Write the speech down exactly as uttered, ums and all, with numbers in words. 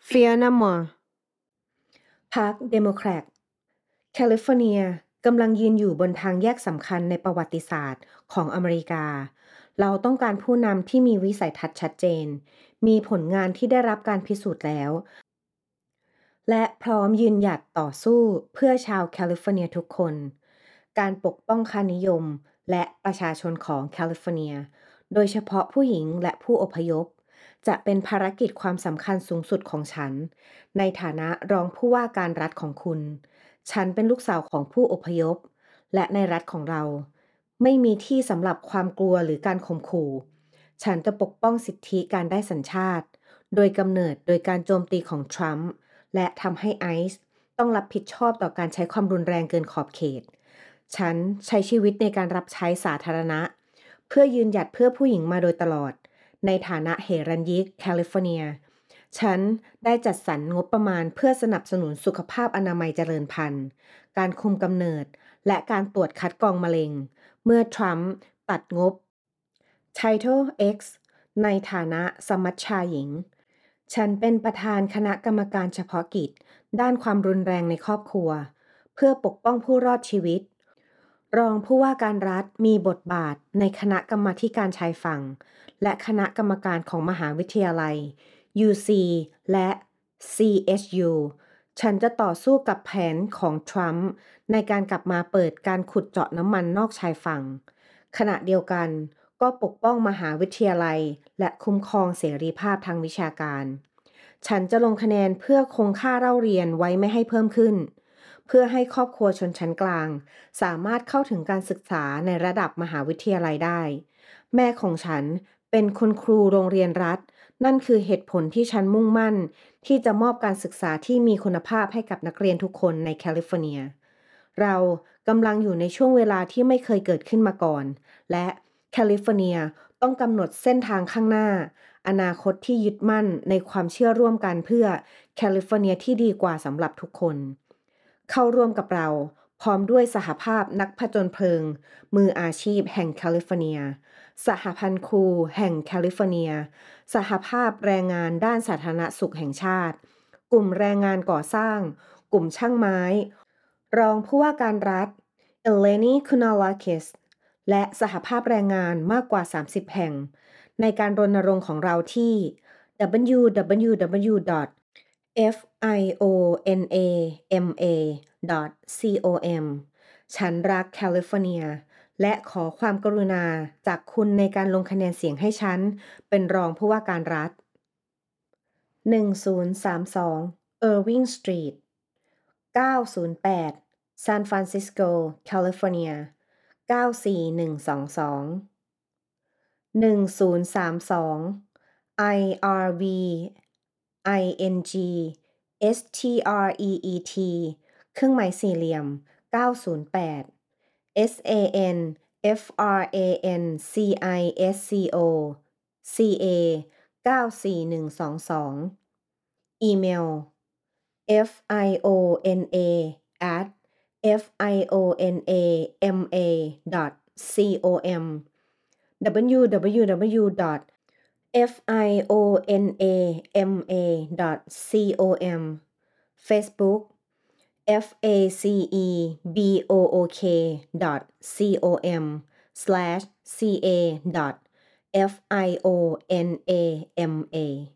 Fear No More พรรคเดโมแครตแคลิฟอร์เนียกำลังยืนอยู่บนทางแยกสำคัญในประวัติศาสตร์ของอเมริกา เราต้องการผู้นำที่มีวิสัยทัศน์ชัดเจน มีผลงานที่ได้รับการพิสูจน์แล้ว และพร้อมยืนหยัดต่อสู้เพื่อชาวแคลิฟอร์เนียทุกคน การปกป้องค่านิยมและประชาชนของแคลิฟอร์เนีย โดยเฉพาะผู้หญิงและผู้อพยพ จะเป็นภารกิจความสำคัญสูงสุดของฉัน ในฐานะรองผู้ว่าการรัฐของคุณ ฉันเป็นลูกสาวของผู้อพยพ และในรัฐของเรา ไม่มีที่สำหรับความกลัวหรือการข่มขู่ ฉันจะปกป้องสิทธิการได้สัญชาติ โดยกำเนิดโดยการโจมตีของทรัมป์ และทำให้ไอซ์ต้องรับผิดชอบต่อการใช้ความรุนแรงเกินขอบเขต ฉันใช้ชีวิตในการรับใช้สาธารณะ เพื่อยืนหยัดเพื่อผู้หญิงมาโดยตลอด ในฐานะเฮรัญญิกแคลิฟอร์เนีย ฉันได้จัดสรรงบประมาณเพื่อสนับสนุนสุขภาพอนามัยเจริญพันธุ์ การคุมกำเนิด และการตรวจคัดกรองมะเร็ง เมื่อทรัมป์ตัดงบ Title X ในฐานะสมัชชาหญิง ฉันเป็นประธานคณะกรรมการเฉพาะกิจด้านความรุนแรงในครอบครัว เพื่อปกป้องผู้รอดชีวิต รองผู้ว่าการรัฐมีบทบาทในคณะกรรมาธิการชายฝั่ง และคณะกรรมการของมหาวิทยาลัย ยู ซี และ ซี เอช ยู ฉันจะต่อสู้กับแผนของทรัมป์ในการกลับมาเปิดการขุดเจาะน้ำมันนอกชายฝั่ง ขณะเดียวกันก็ปกป้องมหาวิทยาลัยและคุ้มครองเสรีภาพทางวิชาการ ฉันจะลงคะแนนเพื่อคงค่าเล่าเรียนไว้ไม่ให้เพิ่มขึ้น เพื่อให้ครอบครัวชนชั้นกลางสามารถเข้าถึงการศึกษาในระดับมหาวิทยาลัยได้ แม่ของฉันเป็นคุณครูโรงเรียนรัฐ นั่นคือเหตุผลที่ฉันมุ่งมั่นที่จะมอบการศึกษาที่มีคุณภาพให้กับนักเรียนทุกคนในแคลิฟอร์เนีย เรากำลังอยู่ในช่วงเวลาที่ไม่เคยเกิดขึ้นมาก่อน และแคลิฟอร์เนียต้องกำหนดเส้นทางข้างหน้า อนาคตที่ยึดมั่นในความเชื่อร่วมกันเพื่อแคลิฟอร์เนียที่ดีกว่าสำหรับทุกคน เข้าร่วมกับเราพร้อมด้วยสหภาพนักผจญเพลิงมืออาชีพแห่งแคลิฟอร์เนีย สหพันธ์ครูแห่งแคลิฟอร์เนีย สหภาพแรงงานด้านสาธารณสุขแห่งชาติ กลุ่มแรงงานก่อสร้าง กลุ่มช่างไม้ รองผู้ว่าการรัฐ เอเลนี คูนาลาคิส และสหภาพแรงงานมากกว่า สามสิบ แห่ง ในการรณรงค์ของเราที่ ดับเบิลยู ดับเบิลยู ดับเบิลยู ดอท เอฟ ไอ โอ เอ็น เอ เอ็ม เอ ดอท ซี โอ เอ็ม ฉันรักแคลิฟอร์เนีย และขอความกรุณาจากคุณในการลงคะแนนเสียงให้ฉันเป็นรองผู้ว่าการรัฐ หนึ่งศูนย์สามสอง Irving Street เก้าศูนย์แปด San Francisco California เก้าสี่หนึ่งสองสอง หนึ่งศูนย์สามสอง I R V I N G S T R E E T เครื่องหมายสี่เหลี่ยม เก้าศูนย์แปด S A N F R A N C I S C O C A เก้าสี่หนึ่งสองสอง อีเมล fIONA at fIONAMA dot comดับเบิลยู ดับเบิลยู ดับเบิลยู ดอท เอฟ ไอ โอ เอ็น เอ เอ็ม เอ ดอท com Facebook faceebook dot com slash ca dot fionama